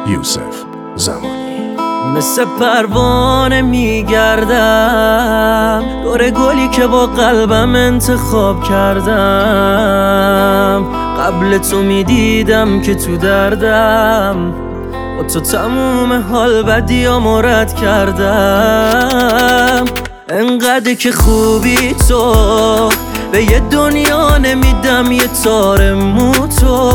یوسف زمانی. مثل پروانه میگردم دور گلی که با قلبم انتخاب کردم. قبل تو میدیدم که تو دردم، با تو تموم حال بدیامو رد کردم. انقدر که خوبی تو، به یه دنیا نمیدم یه تار مو تو.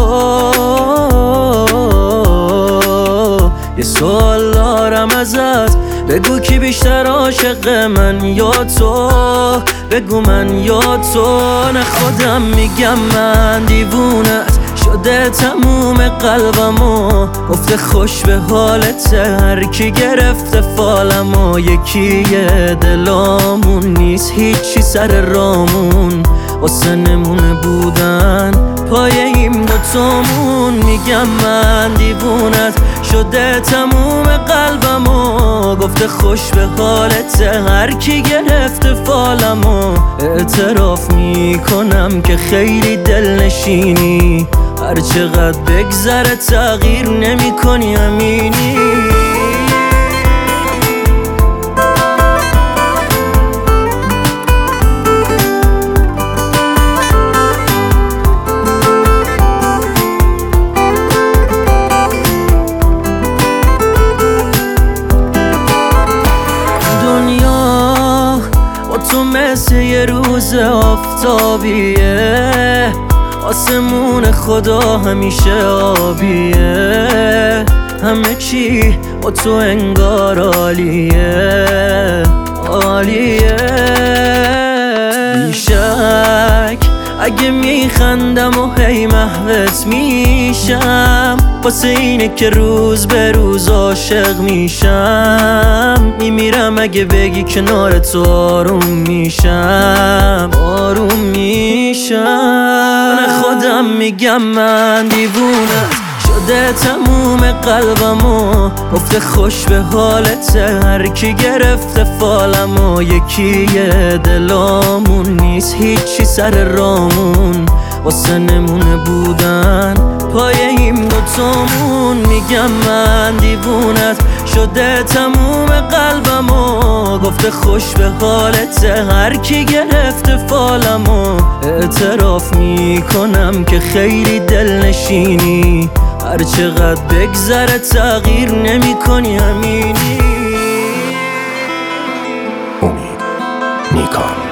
یه سوال دارم ازت، بگو کی بیشتر عاشق من یا تو؟ بگو من یا تو؟ نه خودم میگم من دیوونت شده تموم قلبمو، گفته خوش به حالت هر کی گرفته فالمو. یکیه دلامون نیست هیچی سر رامون، واسه نمونه بودن پای این دوتامون. میگم من دیوونت شده تموم قلبمو، گفته خوش به حالت هر کی گرفته فالمو. اعتراف میکنم که خیلی دلنشینی، هر چقدر بگذره تغییر نمی کنی امینی. دنیا با تو مثل یه روز آفتابیه، آسمون خدا همیشه آبیه. همه چی با تو انگار عالیه عالیه. بیشک اگه میخندم و هی محوت میشم، واسه اینه که روز به روز عاشق میشم. میمیرم اگه بگی کنار تو آروم میشم آروم میشم. نه خودم میگم من دیوونت شده تموم قلبمو، گفته خوش به حالت هر کی گرفته فالمو. یکیه دلامون نیست هیچی سر رامون، واسه نمونه بودن پای این دوتامون. میگم من دیوونت شده تموم قلبمو، گفته خوش به حالت هر کی گرفته فالمو. اعتراف میکنم که خیلی دلنشینی، هر چقدر بگذره تغییر نمی کنی امینی. امید نیکان.